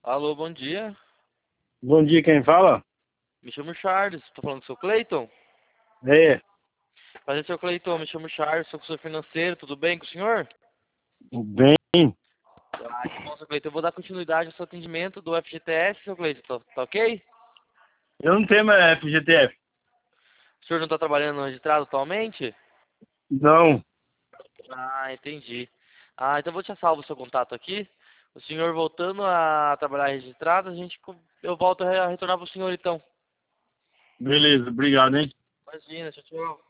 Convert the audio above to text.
Alô, bom dia. Bom dia, quem fala? Me chamo Charles. Tô falando com o seu Cleiton? É, Prazer, seu Cleiton. Me chamo Charles, sou consultor financeiro. Tudo bem com o senhor? bem, Ah, que bom, seu Cleiton. Eu vou dar continuidade ao seu atendimento do FGTS, seu Cleiton. Tá ok? eu não tenho mais FGTF. O senhor não está trabalhando no registrado atualmente? Não, Ah, entendi. Ah, então eu vou te salvo o seu contato aqui. O senhor voltando a trabalhar registrado, eu volto a retornar para o senhor então. beleza, obrigado, hein? Imagina, tchau, tchau.